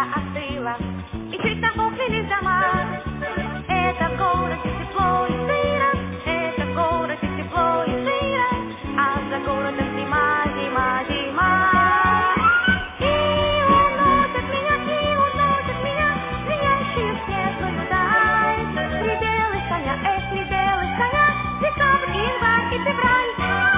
остыла, и чуть нахохлились дома. Это город, где тепло и сыро, это город, где тепло и сыро, а за городом зима, зима, зима. И уносят меня, звенящие в светлую даль. Пределы коня, пределы коня, декабрь, январь и февраль.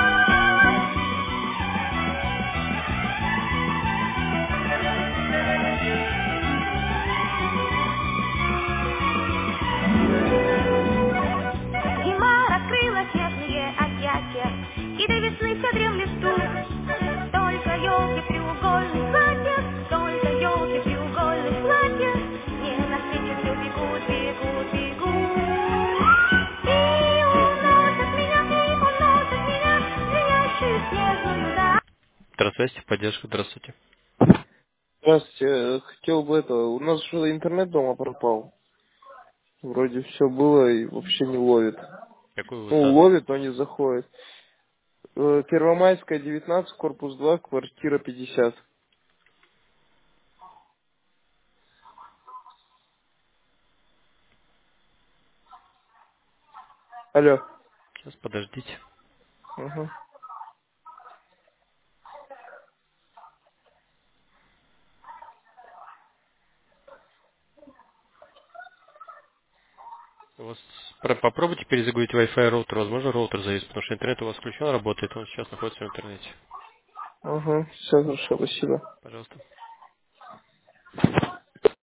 Зима раскрыла снежные объятия, и до весны созрел листу. Только елки треугольных платьев, только елки треугольных платьев, мне навстречу все бегут, бегут, бегут. И уносят меня, звенящую снежную даль. Здравствуйте, поддержка, здравствуйте. Здравствуйте, хотел бы это, у нас же интернет дома пропал. Вроде все было и вообще не ловит. Какой у вас Ну, адрес? ловит, но не заходит. Первомайская, 19, корпус 2, квартира 50. Алло. Сейчас, подождите. Угу. У вас попробуйте перезагрузить Wi-Fi роутер. Возможно, роутер завис, потому что интернет у вас включен, работает. Он сейчас находится в интернете. Угу. Все хорошо, спасибо. Пожалуйста.